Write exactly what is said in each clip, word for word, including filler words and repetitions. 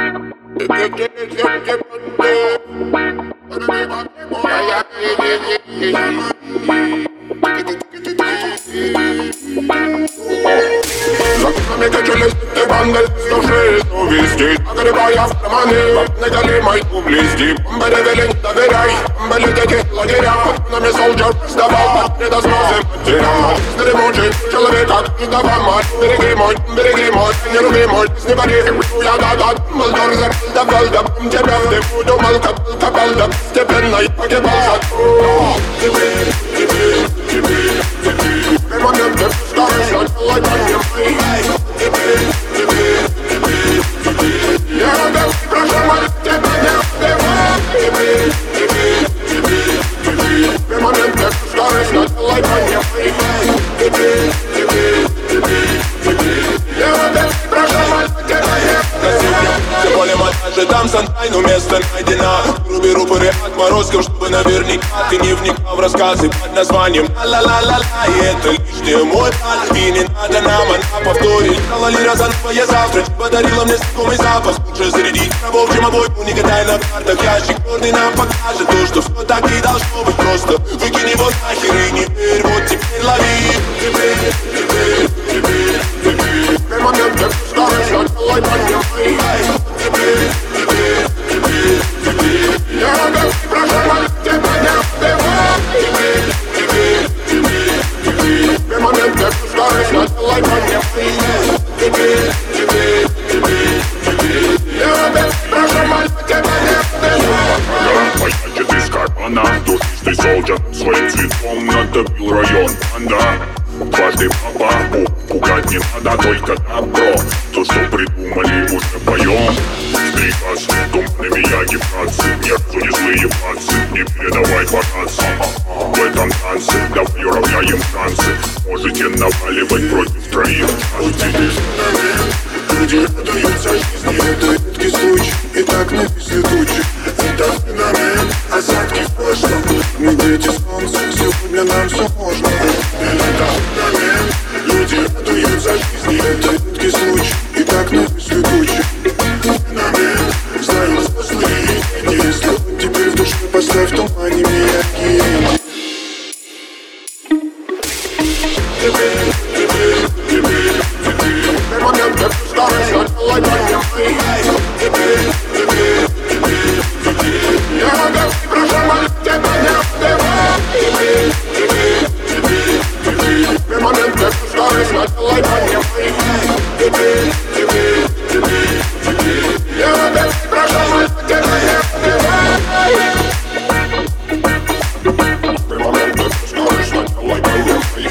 Закрытыми качались ты банды с души, но везде огребая в карманы, наголимой ублизди. Бомбы довели, не доверяй, бомбы летите лагеря. Нами солджер сдавал, предоснозы потерял. Дремучий человека, не давай мать. Береги мой, береги мой, не руби мой. Не пари, я да-да, молдор закрыл да бом тебя в дыму думал, капал, капал, да постепенно я погибал за то. Теперь, теперь, теперь, теперь, в момент ты пускаешь, я делай по мне мои. Теперь, теперь, теперь, теперь, я рада, прошу молить тебя не убивай. Теперь, теперь, теперь, теперь, в момент ты пускаешь, я делай по мне мои. Теперь, теперь, теперь, теперь, я рада, прошу молить тебя не убивай. Тем более монтажи там сантайну место найдено. Руби рупоры отморозков, чтобы наверняка ты не вникал в рассказы под названием ла-ла-ла-ла-ла. И это лишний мой план, и не надо нам она повторить. Кололи разанова я завтра, подарила мне знакомый запах. Лучше зарядить рабов, чем обойму, не гадай на картах. Ящик черный нам покажет то, что все так и должно быть. Просто выкини его нахер и не верь, вот теперь лови. Теперь, теперь, теперь, теперь, в момент ты пускаешь, я делай по мне мои. Теперь, теперь, теперь, теперь, я рада, прошу молить тебя не убивай. Теперь, теперь, теперь, теперь, в момент ты пускаешь, я делай по мне мои. Теперь, теперь, теперь, теперь, я рада, прошу молить тебя не убивай. Маячит из кармана душистый солджер, своим цветом натопил район. Анда, дважды папа, пугать не надо, только добро. То, что придумали, уже поем. Стрикас, туманными яги братцы, ни разу не злые пацы, не передавай показ. В этом танце давай уравняем шансы. Можете наваливать против троих. Люди отдаются жизни, это редкий случай. И так написаны тучи. Это феномен, осадки в прошлом. Мы дети солнца, сегодня нам все можно. Это феномен, люди отдаются жизни, это редкий случай. И так написаны тучи. Феномен, знаю, что злые деньги. Если он теперь в душе, поставь в тумане мияки. Теперь, теперь, теперь, теперь, в момент ты пускаешь, я делай по мне мои. Теперь, теперь, теперь, теперь, я рада, прошу молить тебя не убивай. Теперь, теперь, теперь, теперь, в момент ты пускаешь, я делай по мне мои. Теперь, теперь, теперь, теперь, я рада, прошу молить тебя не убивай. В момент ты пускаешь, я делай по мне мои.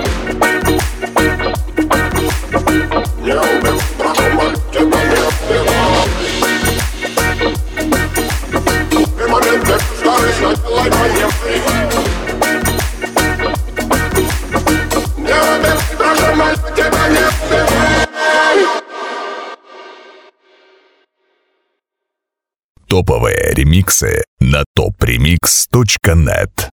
Я убил, прошу молить тебя не убивай. В момент ты пускаешь, я делай по мне мои. Я убил, прошу молить тебя не убивай. Топовые ремиксы на топ ремикс точка нет.